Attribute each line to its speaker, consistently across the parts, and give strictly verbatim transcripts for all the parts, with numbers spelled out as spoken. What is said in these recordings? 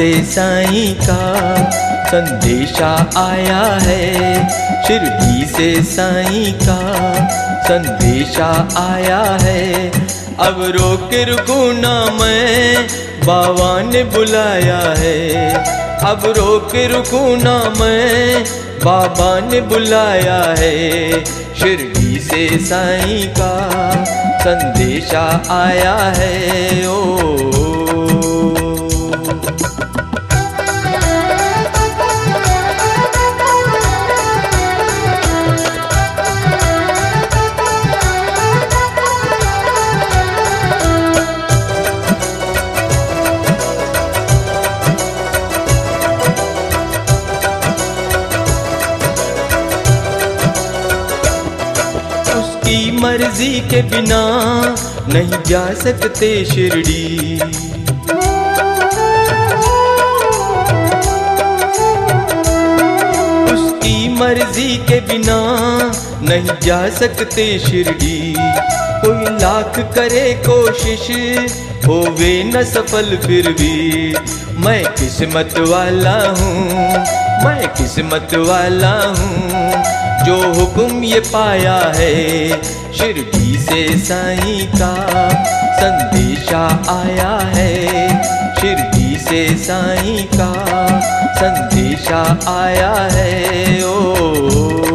Speaker 1: से साईं का संदेशा आया है, शिरडी से साईं का संदेशा आया है। अब रोक रुकू ना मैं, बाबा ने बुलाया है। अब रोक रुकू ना मैं, बाबा ने बुलाया है। शिरडी से साईं का संदेशा आया है। ओ मर्जी के बिना नहीं जा सकते शिरडी। उसकी मर्जी के बिना नहीं जा सकते शिरडी। कोई लाख करे कोशिश होवे न सफल फिर भी। मैं किस्मत वाला हूँ, मैं किस्मत वाला हूँ जो हुक्म ये पाया है। शिरडी से साईं का संदेशा आया है। शिरडी से साईं का संदेशा आया है। ओ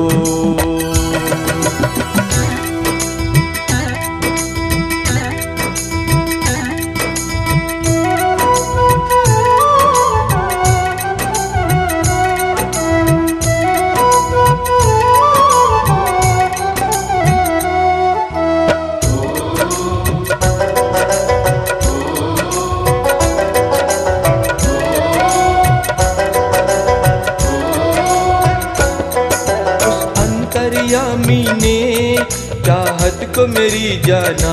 Speaker 1: अंतर्यामी ने चाहत को मेरी जाना।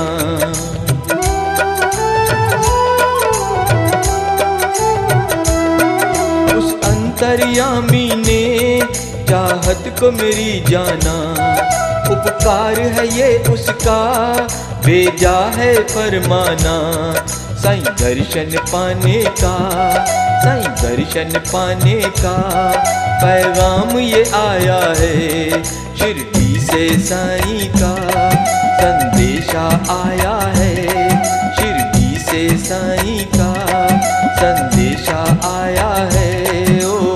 Speaker 1: उस अंतर्यामी ने चाहत को मेरी जाना। उपकार है ये उसका, भेजा है फरमाना। साईं दर्शन पाने का, साईं दर्शन पाने का पैगाम ये आया है। शिरडी से साईं का संदेशा आया है। शिरडी से साईं का संदेशा आया है। ओ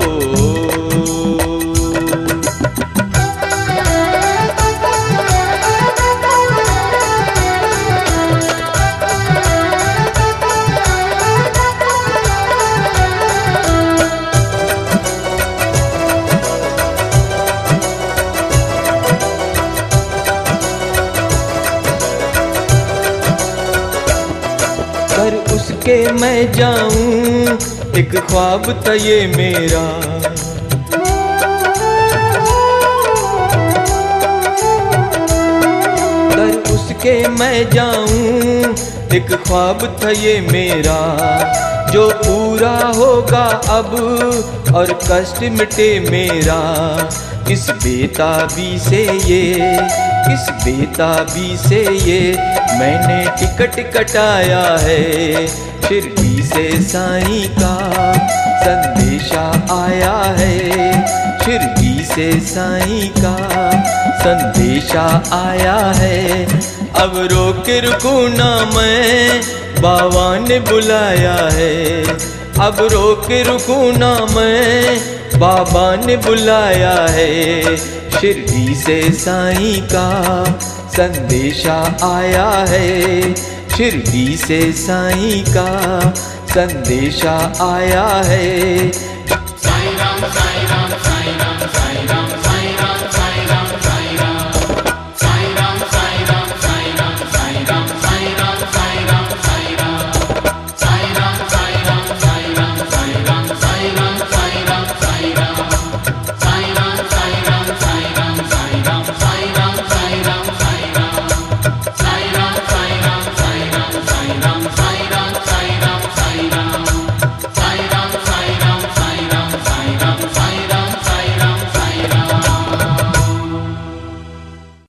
Speaker 1: पर उसके मैं जाऊं, एक ख्वाब था ये मेरा। पर उसके मैं जाऊं, एक ख्वाब था ये मेरा। जो पूरा होगा अब और कष्ट मिटे मेरा। किस बेताबी से ये, किस बेताबी से ये मैंने टिकट कटाया है। शिरडी से साईं का संदेशा आया है। शिरडी से साईं का संदेशा आया है। अब रोक रुकू ना मैं, बाबा ने बुलाया है। अब रोक रुकू ना मैं, बाबा ने बुलाया है। शिरडी से साईं का संदेशा आया है। शिरडी से साईं का संदेशा आया है।